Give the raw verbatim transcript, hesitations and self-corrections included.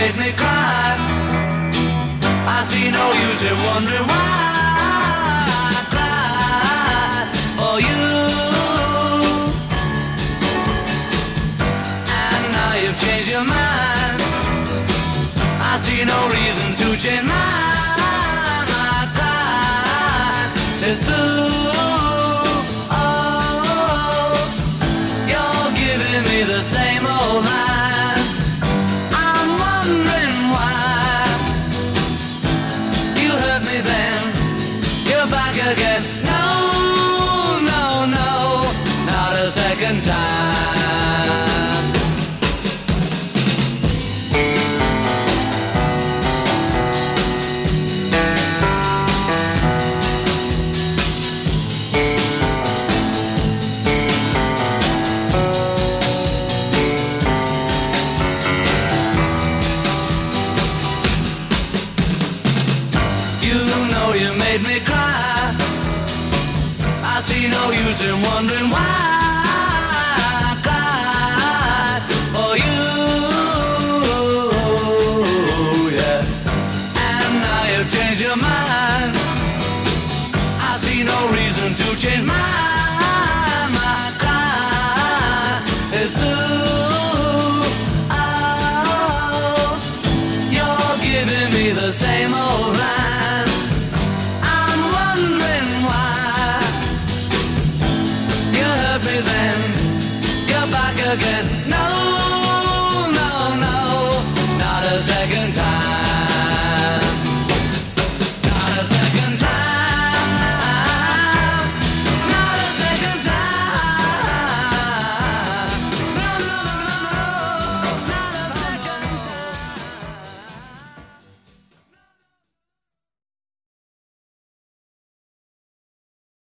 made me cry. I see no use in wondering why I cried for you. And now you've changed your mind. I see no reason to change mine. I cried, it's true. Oh, you're giving me the same old line. I'm wondering why you hurt me then. You're back again. No, no, no, not a second time. You made me cry. I see no use in wondering why.